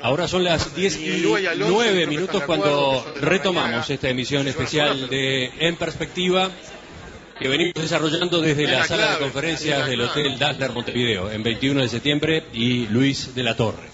Ahora son las 10:09 cuando retomamos esta emisión especial de En Perspectiva, que venimos desarrollando desde la sala de conferencias del Hotel Dazzler Montevideo, en 21 de septiembre y Luis de la Torre.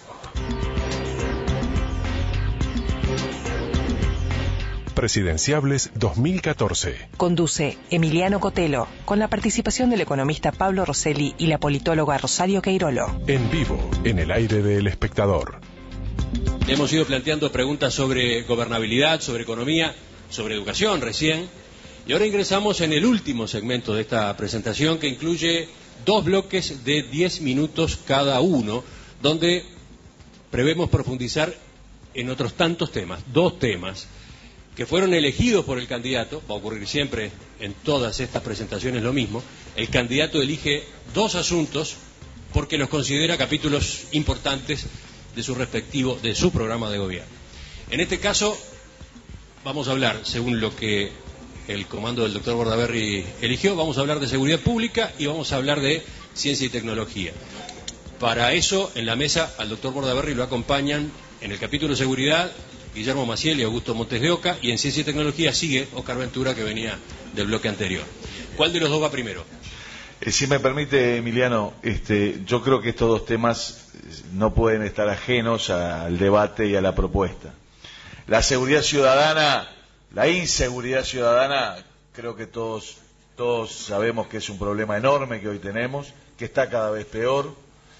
Presidenciables 2014. Conduce Emiliano Cotelo, con la participación del economista Pablo Rosselli y la politóloga Rosario Queirolo. En vivo, en el aire del espectador. Hemos ido planteando preguntas sobre gobernabilidad, sobre economía, sobre educación recién, y ahora ingresamos en el último segmento de esta presentación, que incluye 2 bloques de 10 minutos cada uno, donde prevemos profundizar en otros tantos temas, 2 temas que fueron elegidos por el candidato. Va a ocurrir siempre en todas estas presentaciones lo mismo. El candidato elige 2 asuntos porque los considera capítulos importantes de su programa de gobierno. En este caso vamos a hablar, según lo que el comando del doctor Bordaberry eligió, vamos a hablar de seguridad pública y vamos a hablar de ciencia y tecnología. Para eso, en la mesa, al doctor Bordaberry lo acompañan en el capítulo de seguridad Guillermo Maciel y Augusto Montes de Oca, y en ciencia y tecnología sigue Oscar Ventura, que venía del bloque anterior. ¿Cuál de los 2 va primero? Si me permite, Emiliano, yo creo que estos 2 temas no pueden estar ajenos al debate y a la propuesta. La seguridad ciudadana, la inseguridad ciudadana, creo que todos sabemos que es un problema enorme que hoy tenemos, que está cada vez peor,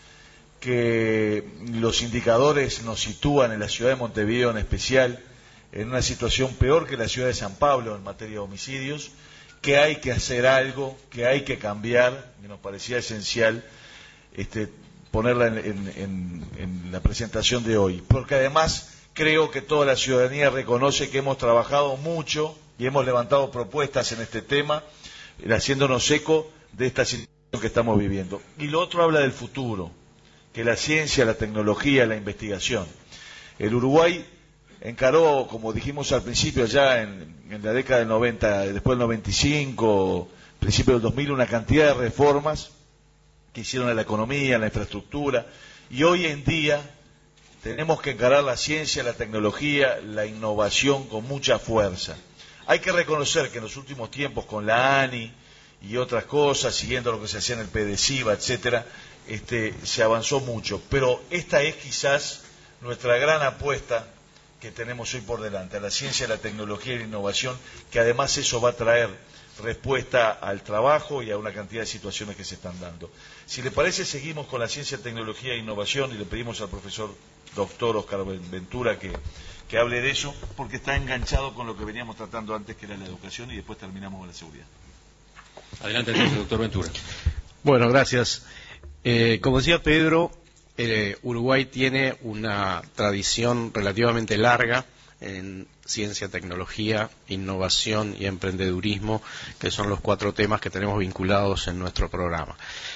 que los indicadores nos sitúan en la ciudad de Montevideo en especial en una situación peor que la ciudad de San Pablo en materia de homicidios, que hay que hacer algo, que hay que cambiar, y nos parecía esencial ponerla en la presentación de hoy, porque además creo que toda la ciudadanía reconoce que hemos trabajado mucho y hemos levantado propuestas en este tema, haciéndonos eco de esta situación que estamos viviendo. Y lo otro habla del futuro, que la ciencia, la tecnología, la investigación. El Uruguay encaró, como dijimos al principio, ya en la década del 90, después del 95, principio del 2000, una cantidad de reformas que hicieron en la economía, en la infraestructura, y hoy en día tenemos que encarar la ciencia, la tecnología, la innovación con mucha fuerza. Hay que reconocer que en los últimos tiempos, con la ANI y otras cosas, siguiendo lo que se hacía en el PDCIVA, etcétera, se avanzó mucho, pero esta es quizás nuestra gran apuesta que tenemos hoy por delante, a la ciencia, la tecnología y la innovación, que además eso va a traer respuesta al trabajo y a una cantidad de situaciones que se están dando. Si le parece, seguimos con la ciencia, tecnología e innovación y le pedimos al profesor doctor Oscar Ventura que hable de eso, porque está enganchado con lo que veníamos tratando antes, que era la educación, y después terminamos con la seguridad. Adelante, doctor Ventura. Bueno, gracias. Como decía Pedro, Uruguay tiene una tradición relativamente larga en ciencia, tecnología, innovación y emprendedurismo, que son los 4 temas que tenemos vinculados en nuestro programa.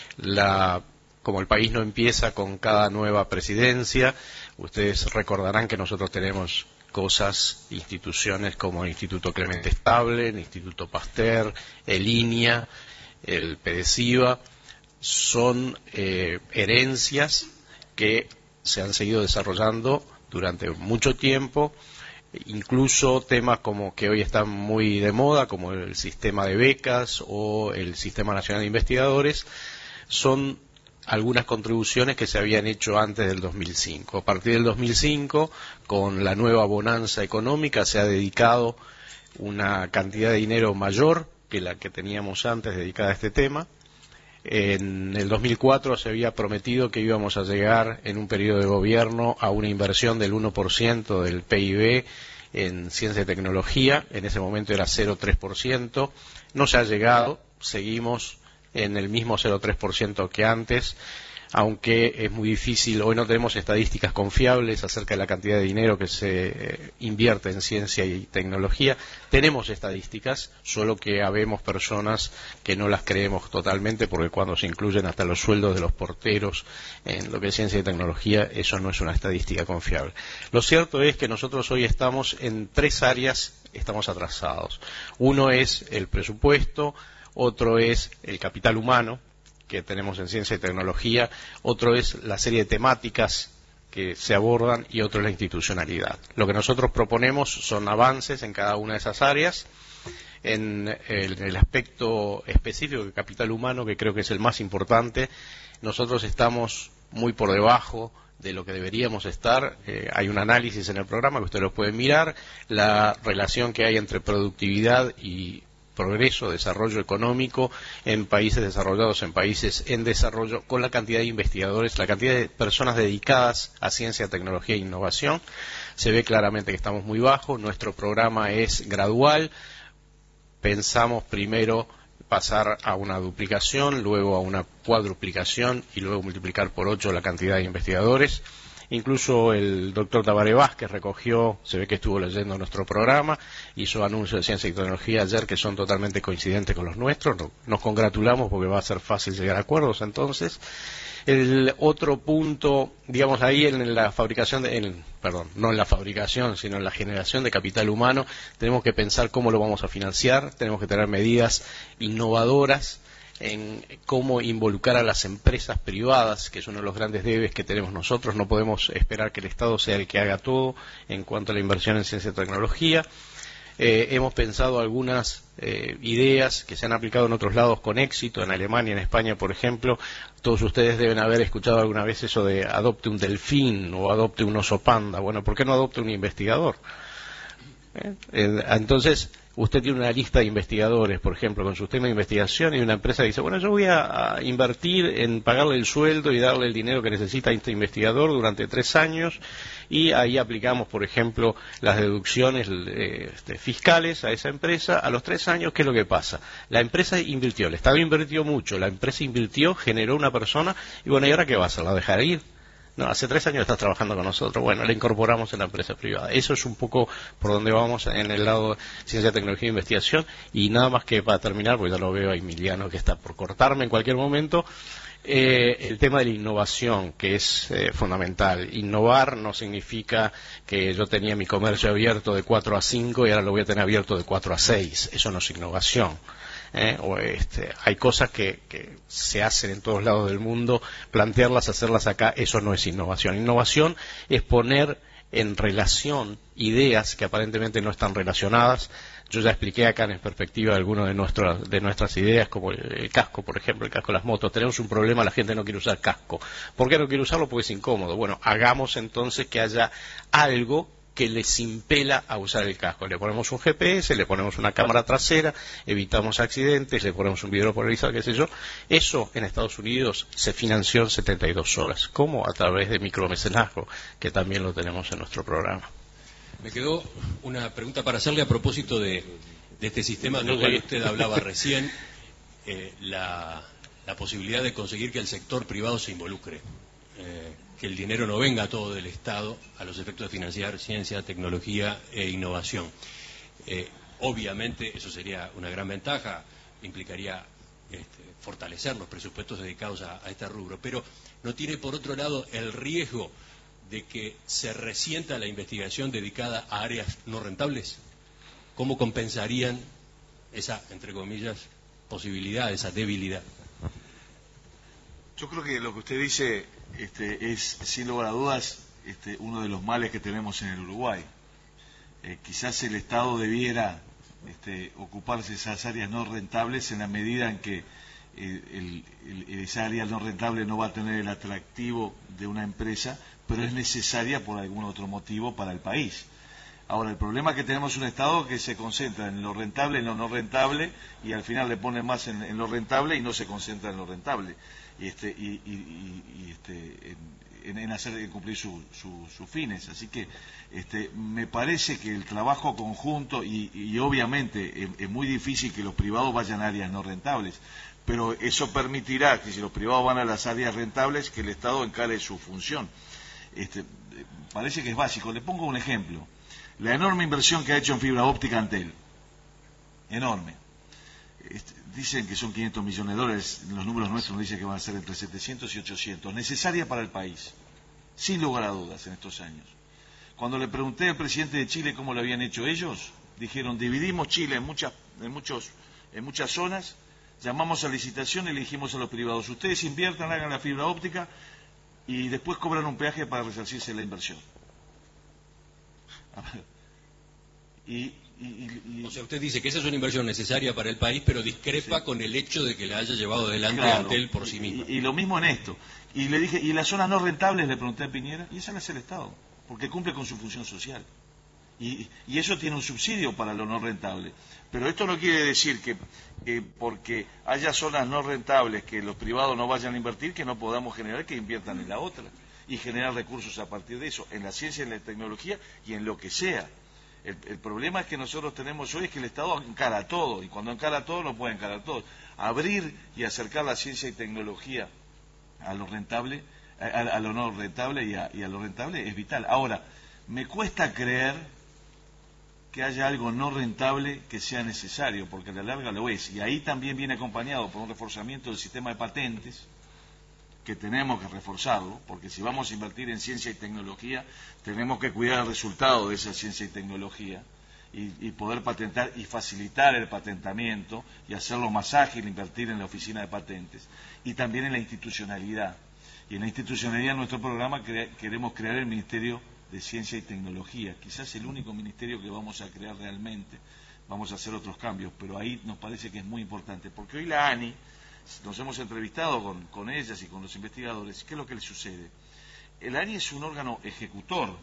Como el país no empieza con cada nueva presidencia, ustedes recordarán que nosotros tenemos instituciones como el Instituto Clemente Estable, el Instituto Pasteur, el INIA, el PDCIVA. Son herencias que se han seguido desarrollando durante mucho tiempo, incluso temas como que hoy están muy de moda, como el sistema de becas o el Sistema Nacional de Investigadores, son algunas contribuciones que se habían hecho antes del 2005. A partir del 2005, con la nueva bonanza económica, se ha dedicado una cantidad de dinero mayor que la que teníamos antes dedicada a este tema. En el 2004 se había prometido que íbamos a llegar en un periodo de gobierno a una inversión del 1% del PIB en ciencia y tecnología. En ese momento era 0,3%. No se ha llegado, seguimos en el mismo 0,3% que antes, aunque es muy difícil. Hoy no tenemos estadísticas confiables acerca de la cantidad de dinero que se invierte en ciencia y tecnología. Tenemos estadísticas, solo que habemos personas que no las creemos totalmente, porque cuando se incluyen hasta los sueldos de los porteros en lo que es ciencia y tecnología, eso no es una estadística confiable. Lo cierto es que nosotros hoy estamos en 3 áreas, estamos atrasados. Uno es el presupuesto, otro es el capital humano, que tenemos en ciencia y tecnología, otro es la serie de temáticas que se abordan y otro es la institucionalidad. Lo que nosotros proponemos son avances en cada una de esas áreas. En el aspecto específico del capital humano, que creo que es el más importante, nosotros estamos muy por debajo de lo que deberíamos estar. Hay un análisis en el programa que ustedes lo pueden mirar, la relación que hay entre productividad y progreso, desarrollo económico en países desarrollados, en países en desarrollo, con la cantidad de investigadores, la cantidad de personas dedicadas a ciencia, tecnología e innovación. Se ve claramente que estamos muy bajos. Nuestro programa es gradual. Pensamos primero pasar a una duplicación, luego a una cuadruplicación y luego multiplicar por 8 la cantidad de investigadores. Incluso el doctor Tabaré Vázquez recogió, se ve que estuvo leyendo nuestro programa, hizo anuncios de ciencia y tecnología ayer que son totalmente coincidentes con los nuestros. Nos congratulamos porque va a ser fácil llegar a acuerdos entonces. El otro punto, digamos ahí en la fabricación, no en la fabricación, sino en la generación de capital humano, tenemos que pensar cómo lo vamos a financiar, tenemos que tener medidas innovadoras en cómo involucrar a las empresas privadas, que es uno de los grandes debes que tenemos nosotros. No podemos esperar que el Estado sea el que haga todo en cuanto a la inversión en ciencia y tecnología. Hemos pensado algunas ideas que se han aplicado en otros lados con éxito, en Alemania, en España, por ejemplo. Todos ustedes deben haber escuchado alguna vez eso de adopte un delfín o adopte un oso panda. Bueno, ¿por qué no adopte un investigador? Entonces, usted tiene una lista de investigadores, por ejemplo, con su tema de investigación, y una empresa dice, bueno, yo voy a invertir en pagarle el sueldo y darle el dinero que necesita este investigador durante 3 años, y ahí aplicamos, por ejemplo, las deducciones fiscales a esa empresa. A los 3 años, ¿qué es lo que pasa? La empresa invirtió, el Estado invirtió mucho, la empresa invirtió, generó una persona, y bueno, ¿y ahora qué va a hacer? ¿La dejar ir? No, hace 3 años estás trabajando con nosotros. Bueno, la incorporamos en la empresa privada. Eso es un poco por donde vamos en el lado de ciencia, tecnología e investigación. Y nada más que para terminar, porque ya lo veo a Emiliano que está por cortarme en cualquier momento, el tema de la innovación, que es fundamental. Innovar no significa que yo tenía mi comercio abierto de 4 a 5 y ahora lo voy a tener abierto de 4 a 6. Eso no es innovación. Hay cosas que se hacen en todos lados del mundo, plantearlas, hacerlas acá, eso no es innovación. Innovación es poner en relación ideas que aparentemente no están relacionadas. Yo ya expliqué acá en perspectiva algunas de nuestras ideas, como el casco, por ejemplo, el casco de las motos. Tenemos un problema, la gente no quiere usar casco. ¿Por qué no quiere usarlo? Porque es incómodo. Bueno, hagamos entonces que haya algo que les impela a usar el casco. Le ponemos un GPS, le ponemos una cámara trasera, evitamos accidentes, le ponemos un vidrio polarizado, qué sé yo. Eso en Estados Unidos se financió en 72 horas. ¿Cómo? A través de micromecenazgo, que también lo tenemos en nuestro programa. Me quedó una pregunta para hacerle a propósito de este sistema del cual usted hablaba recién, la posibilidad de conseguir que el sector privado se involucre. Que el dinero no venga todo del Estado a los efectos de financiar ciencia, tecnología e innovación. Obviamente eso sería una gran ventaja, implicaría fortalecer los presupuestos dedicados a este rubro, pero ¿no tiene por otro lado el riesgo de que se resienta la investigación dedicada a áreas no rentables? ¿Cómo compensarían esa, entre comillas, posibilidad, esa debilidad? Yo creo que lo que usted dice es, sin lugar a dudas, uno de los males que tenemos en el Uruguay. Quizás el Estado debiera ocuparse de esas áreas no rentables en la medida en que esa área no rentable no va a tener el atractivo de una empresa, pero es necesaria por algún otro motivo para el país. Ahora, el problema es que tenemos un Estado que se concentra en lo rentable, en lo no rentable, y al final le pone más en lo rentable y no se concentra en lo rentable. En hacer cumplir sus fines. Así que me parece que el trabajo conjunto, y obviamente es muy difícil que los privados vayan a áreas no rentables, pero eso permitirá que si los privados van a las áreas rentables, que el Estado encare su función. Parece que es básico. Le pongo un ejemplo. La enorme inversión que ha hecho en fibra óptica Antel. Enorme. Dicen que son 500 millones de dólares, los números nuestros nos dicen que van a ser entre 700 y 800, necesaria para el país, sin lugar a dudas en estos años. Cuando le pregunté al presidente de Chile cómo lo habían hecho ellos, dijeron, dividimos Chile en muchas zonas, llamamos a licitación y le dijimos a los privados, ustedes inviertan, hagan la fibra óptica, y después cobran un peaje para resarcirse la inversión. O sea, usted dice que esa es una inversión necesaria para el país, pero discrepa con el hecho de que la haya llevado adelante Antel por sí misma. Y lo mismo en esto. Y le dije, ¿y las zonas no rentables? Le pregunté a Piñera, y esa la hace el Estado, porque cumple con su función social. Y eso tiene un subsidio para lo no rentable. Pero esto no quiere decir que porque haya zonas no rentables que los privados no vayan a invertir, que no podamos generar que inviertan en la otra y generar recursos a partir de eso, en la ciencia, en la tecnología y en lo que sea. El problema es que nosotros tenemos hoy es que el Estado encara todo, y cuando encara todo no puede encarar todo. Abrir y acercar la ciencia y tecnología a lo rentable, a lo no rentable y a lo rentable es vital. Ahora, me cuesta creer que haya algo no rentable que sea necesario, porque a la larga lo es, y ahí también viene acompañado por un reforzamiento del sistema de patentes, que tenemos que reforzarlo, porque si vamos a invertir en ciencia y tecnología, tenemos que cuidar el resultado de esa ciencia y tecnología, y poder patentar y facilitar el patentamiento, y hacerlo más ágil, invertir en la oficina de patentes, y también en la institucionalidad. Y en la institucionalidad, en nuestro programa, queremos crear el Ministerio de Ciencia y Tecnología, quizás el único ministerio que vamos a crear realmente. Vamos a hacer otros cambios, pero ahí nos parece que es muy importante, porque hoy la ANI, nos hemos entrevistado con ellas y con los investigadores. ¿Qué es lo que les sucede? El ANI es un órgano ejecutor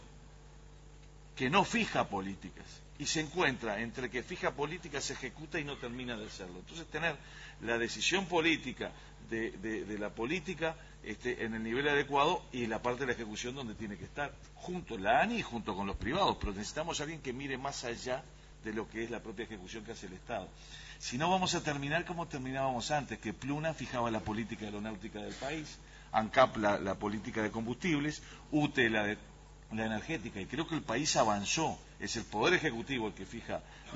que no fija políticas y se encuentra entre que fija políticas, se ejecuta y no termina de hacerlo. Entonces, tener la decisión política de la política en el nivel adecuado y la parte de la ejecución donde tiene que estar, junto la ANI y junto con los privados, pero necesitamos a alguien que mire más allá de lo que es la propia ejecución que hace el Estado. Si no, vamos a terminar como terminábamos antes, que Pluna fijaba la política aeronáutica del país, ANCAP la política de combustibles, UTE la energética, y creo que el país avanzó. Es el Poder Ejecutivo el que fija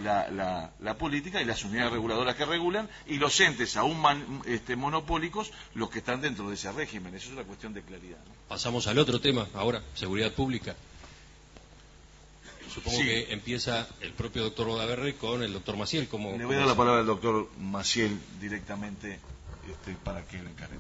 la política y las unidades reguladoras que regulan, y los entes aún monopólicos los que están dentro de ese régimen. Eso es una cuestión de claridad, ¿no? Pasamos al otro tema ahora, seguridad pública. Supongo Sí. que empieza el propio doctor Bodaberry con el doctor Maciel. Le voy a dar la palabra al doctor Maciel directamente para que le encargue.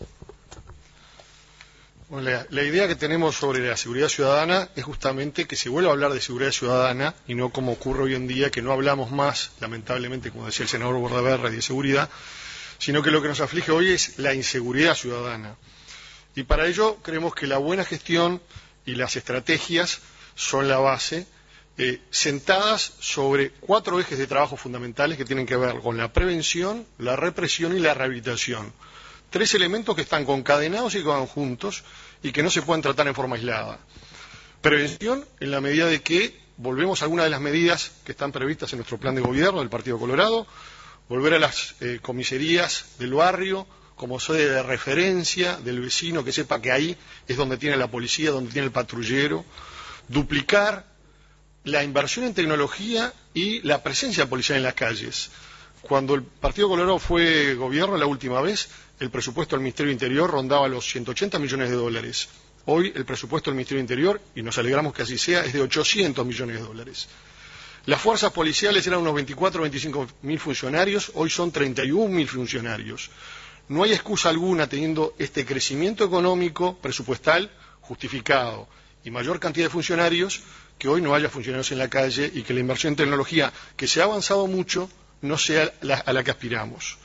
Bueno, la idea que tenemos sobre la seguridad ciudadana es justamente que se vuelva a hablar de seguridad ciudadana y no como ocurre hoy en día, que no hablamos más, lamentablemente, como decía el senador Bodaberry, de seguridad, sino que lo que nos aflige hoy es la inseguridad ciudadana. Y para ello creemos que la buena gestión y las estrategias son la base, sentadas sobre 4 ejes de trabajo fundamentales que tienen que ver con la prevención, la represión y la rehabilitación. 3 elementos que están concadenados y que van juntos y que no se pueden tratar en forma aislada. Prevención, en la medida de que volvemos a algunas de las medidas que están previstas en nuestro plan de gobierno del Partido Colorado, volver a las comisarías del barrio como sede de referencia del vecino, que sepa que ahí es donde tiene la policía, donde tiene el patrullero, duplicar la inversión en tecnología y la presencia policial en las calles. Cuando el Partido Colorado fue gobierno la última vez, el presupuesto del Ministerio del Interior rondaba los 180 millones de dólares. Hoy el presupuesto del Ministerio del Interior, y nos alegramos que así sea, es de 800 millones de dólares. Las fuerzas policiales eran unos 24 o 25 mil funcionarios, hoy son 31 mil funcionarios. No hay excusa alguna, teniendo este crecimiento económico, presupuestal, justificado, y mayor cantidad de funcionarios, que hoy no haya funcionarios en la calle y que la inversión en tecnología, que se ha avanzado mucho, no sea a la que aspiramos.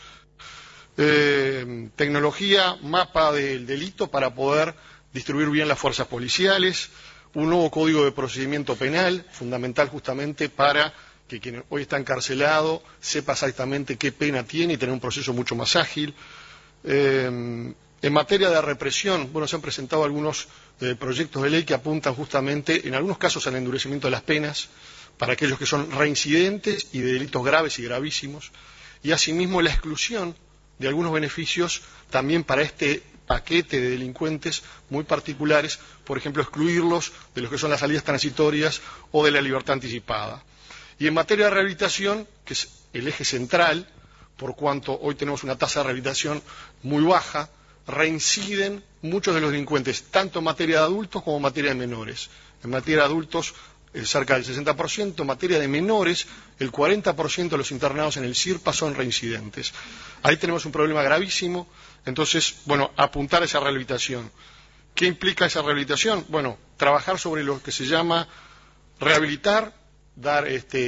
Tecnología, mapa del delito para poder distribuir bien las fuerzas policiales, un nuevo código de procedimiento penal, fundamental justamente para que quien hoy está encarcelado sepa exactamente qué pena tiene y tener un proceso mucho más ágil. En materia de represión, bueno, se han presentado algunos proyectos de ley que apuntan justamente, en algunos casos, al endurecimiento de las penas para aquellos que son reincidentes y de delitos graves y gravísimos, y asimismo la exclusión de algunos beneficios también para este paquete de delincuentes muy particulares, por ejemplo, excluirlos de lo que son las salidas transitorias o de la libertad anticipada. Y en materia de rehabilitación, que es el eje central, por cuanto hoy tenemos una tasa de rehabilitación muy baja, reinciden muchos de los delincuentes, tanto en materia de adultos como en materia de menores. En materia de adultos, cerca del 60%, en materia de menores, el 40% de los internados en el CIRPA son reincidentes. Ahí tenemos un problema gravísimo, entonces, bueno, apuntar a esa rehabilitación. ¿Qué implica esa rehabilitación? Bueno, trabajar sobre lo que se llama rehabilitar, dar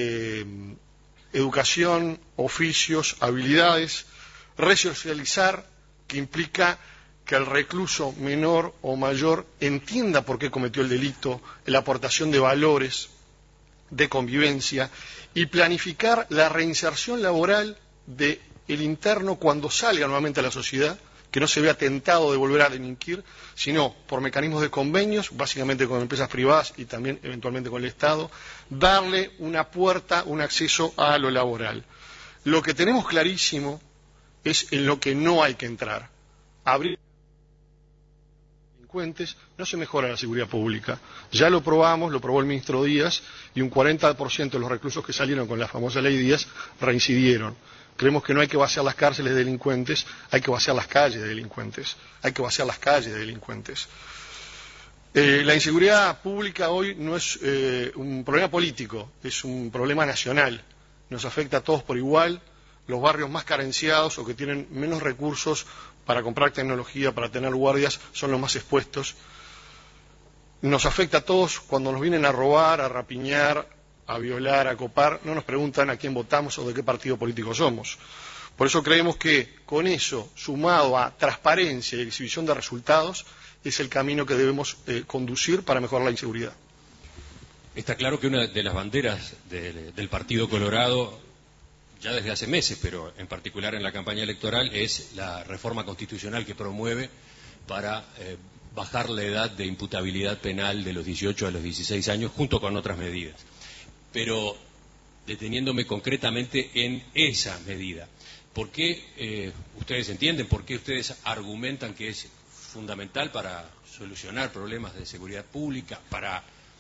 educación, oficios, habilidades, resocializar, que implica que el recluso menor o mayor entienda por qué cometió el delito, la aportación de valores, de convivencia, y planificar la reinserción laboral del interno cuando salga nuevamente a la sociedad, que no se vea tentado de volver a delinquir, sino por mecanismos de convenios, básicamente con empresas privadas y también eventualmente con el Estado, darle una puerta, un acceso a lo laboral. Lo que tenemos clarísimo es en lo que no hay que entrar. Abrir delincuentes no se mejora la seguridad pública. Ya lo probamos, lo probó el ministro Díaz, y un 40% de los reclusos que salieron con la famosa ley Díaz reincidieron. Creemos que no hay que vaciar las cárceles de delincuentes, hay que vaciar las calles de delincuentes. Hay que vaciar las calles de delincuentes. La inseguridad pública hoy no es un problema político, es un problema nacional. Nos afecta a todos por igual. Los barrios más carenciados o que tienen menos recursos para comprar tecnología, para tener guardias, son los más expuestos. Nos afecta a todos cuando nos vienen a robar, a rapiñar, a violar, a copar, no nos preguntan a quién votamos o de qué partido político somos. Por eso creemos que con eso, sumado a transparencia y exhibición de resultados, es el camino que debemos conducir para mejorar la inseguridad. Está claro que una de las banderas del Partido Colorado, ya desde hace meses, pero en particular en la campaña electoral, es la reforma constitucional que promueve para bajar la edad de imputabilidad penal de los 18 a los 16 años, junto con otras medidas. Pero deteniéndome concretamente en esa medida, ¿por qué ustedes entienden, por qué ustedes argumentan que es fundamental para solucionar problemas de seguridad pública, para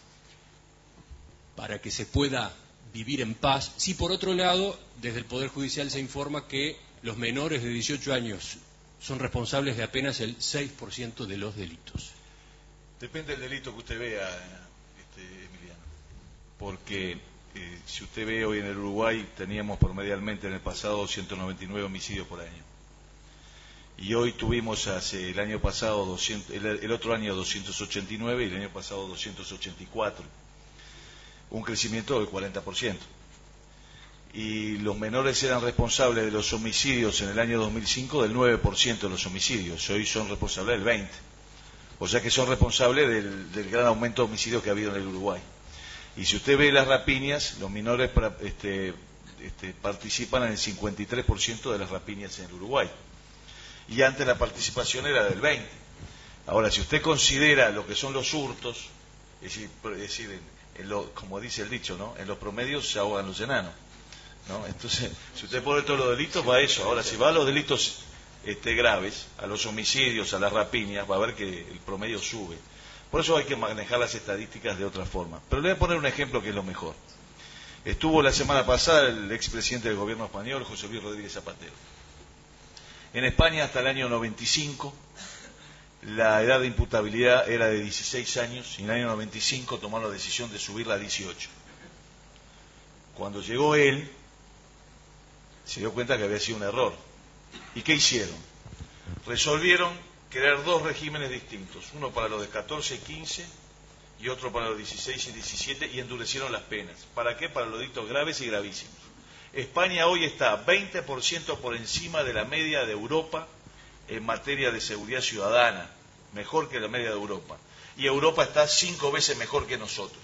que se pueda vivir en paz, si por otro lado, desde el Poder Judicial se informa que los menores de 18 años son responsables de apenas el 6% de los delitos? Depende del delito que usted vea, Emiliano. Porque si usted ve hoy en el Uruguay, teníamos promedialmente en el pasado 299 homicidios por año. Y hoy tuvimos el año pasado, el otro año 289 y el año pasado 284. Un crecimiento del 40%. Y los menores eran responsables de los homicidios en el año 2005 del 9% de los homicidios. Hoy son responsables del 20%. O sea que son responsables del gran aumento de homicidios que ha habido en el Uruguay. Y si usted ve las rapiñas, los menores participan en el 53% de las rapiñas en el Uruguay. Y antes la participación era del 20%. Ahora, si usted considera lo que son los hurtos, es decir como dice el dicho, ¿no? En los promedios se ahogan los enanos, ¿no? Entonces, si usted pone todos los delitos, va a eso. Ahora, si va a los delitos graves, a los homicidios, a las rapiñas, va a ver que el promedio sube. Por eso hay que manejar las estadísticas de otra forma. Pero le voy a poner un ejemplo que es lo mejor. Estuvo la semana pasada el expresidente del gobierno español, José Luis Rodríguez Zapatero. En España, hasta el año 95, la edad de imputabilidad era de 16 años y en el año 95 tomaron la decisión de subirla a 18. Cuando llegó él, se dio cuenta que había sido un error. ¿Y qué hicieron? Resolvieron crear dos regímenes distintos, uno para los de 14 y 15 y otro para los 16 y 17, y endurecieron las penas. ¿Para qué? Para los delitos graves y gravísimos. España hoy está 20% por encima de la media de Europa en materia de seguridad ciudadana, mejor que la media de Europa. Y Europa está 5 veces mejor que nosotros.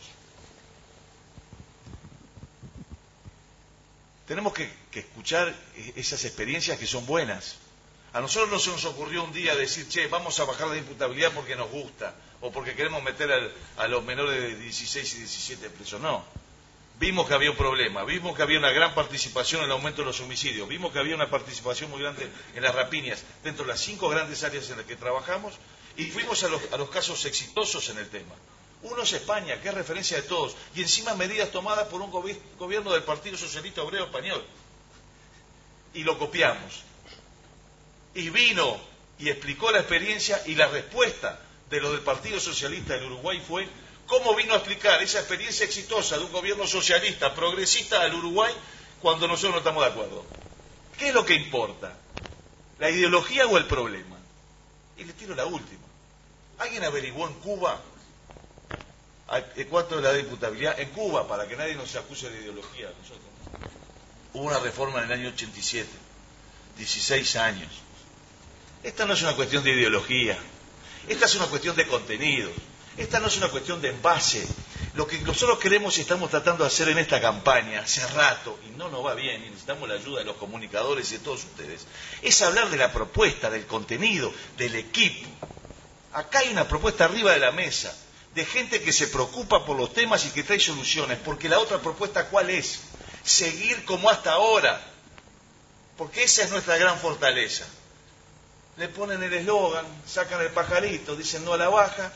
Tenemos que escuchar esas experiencias que son buenas. A nosotros no se nos ocurrió un día decir, che, vamos a bajar la imputabilidad porque nos gusta, o porque queremos meter a los menores de 16 y 17 presos. No. Vimos que había un problema, vimos que había una gran participación en el aumento de los homicidios, vimos que había una participación muy grande en las rapiñas, dentro de las 5 grandes áreas en las que trabajamos, y fuimos a los casos exitosos en el tema. Uno es España, que es referencia de todos, y encima medidas tomadas por un gobierno del Partido Socialista Obrero Español. Y lo copiamos. Y vino y explicó la experiencia, y la respuesta de los del Partido Socialista del Uruguay fue cómo vino a explicar esa experiencia exitosa de un gobierno socialista, progresista al Uruguay, cuando nosotros no estamos de acuerdo. ¿Qué es lo que importa? ¿La ideología o el problema? Y le tiro la última. ¿Alguien averiguó en Cuba cuánto es la diputabilidad? En Cuba, para que nadie nos acuse de ideología a nosotros. Hubo una reforma en el año 87, 16 años. Esta no es una cuestión de ideología, esta es una cuestión de contenido, esta no es una cuestión de envase. Lo que nosotros queremos y estamos tratando de hacer en esta campaña hace rato, y no nos va bien, y necesitamos la ayuda de los comunicadores y de todos ustedes, es hablar de la propuesta, del contenido, del equipo. Acá hay una propuesta arriba de la mesa, de gente que se preocupa por los temas y que trae soluciones, porque la otra propuesta, ¿cuál es? Seguir como hasta ahora, porque esa es nuestra gran fortaleza. Le ponen el eslogan, sacan el pajarito, dicen no a la baja.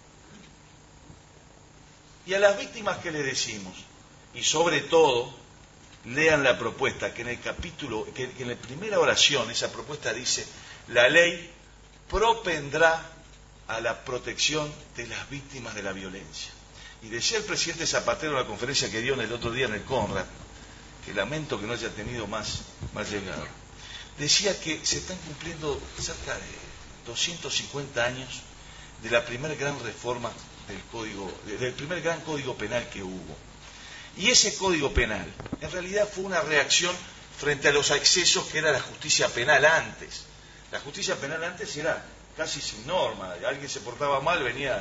Y a las víctimas, ¿qué le decimos? Y sobre todo, lean la propuesta, que en el capítulo, que en la primera oración, esa propuesta dice, la ley propendrá a la protección de las víctimas de la violencia. Y decía el presidente Zapatero en la conferencia que dio el otro día en el Conrad, que lamento que no haya tenido más llegado, decía que se están cumpliendo cerca de 250 años de la primera gran reforma del primer gran código penal que hubo. Y ese código penal, en realidad fue una reacción frente a los excesos que era la justicia penal antes. La justicia penal antes era casi sin norma, alguien se portaba mal, venía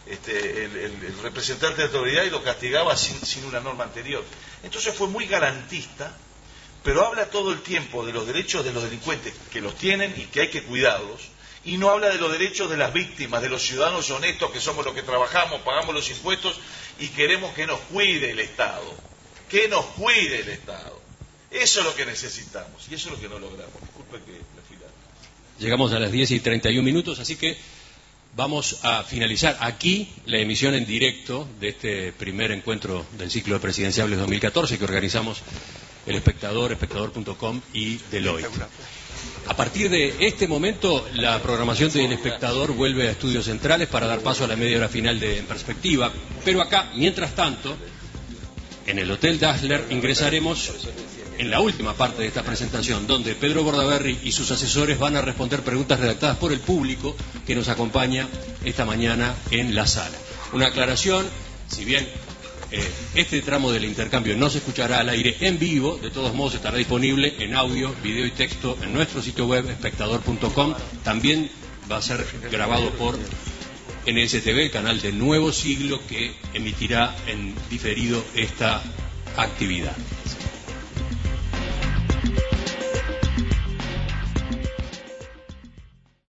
el representante de autoridad y lo castigaba sin una norma anterior. Entonces fue muy garantista, pero habla todo el tiempo de los derechos de los delincuentes, que los tienen y que hay que cuidarlos, y no habla de los derechos de las víctimas, de los ciudadanos honestos que somos los que trabajamos, pagamos los impuestos y queremos que nos cuide el Estado. Que nos cuide el Estado. Eso es lo que necesitamos y eso es lo que no logramos. Disculpe que la fila. Llegamos a las 10:31, así que vamos a finalizar aquí la emisión en directo de este primer encuentro del ciclo de presidenciables 2014 que organizamos El Espectador, espectador.com y Deloitte. A partir de este momento, la programación del Espectador vuelve a Estudios Centrales para dar paso a la media hora final de En Perspectiva. Pero acá, mientras tanto, en el Hotel Dazzler ingresaremos en la última parte de esta presentación, donde Pedro Bordaberry y sus asesores van a responder preguntas redactadas por el público que nos acompaña esta mañana en la sala. Una aclaración, si bien este tramo del intercambio no se escuchará al aire en vivo, de todos modos estará disponible en audio, video y texto en nuestro sitio web espectador.com. También va a ser grabado por NSTV, el canal de Nuevo Siglo, que emitirá en diferido esta actividad.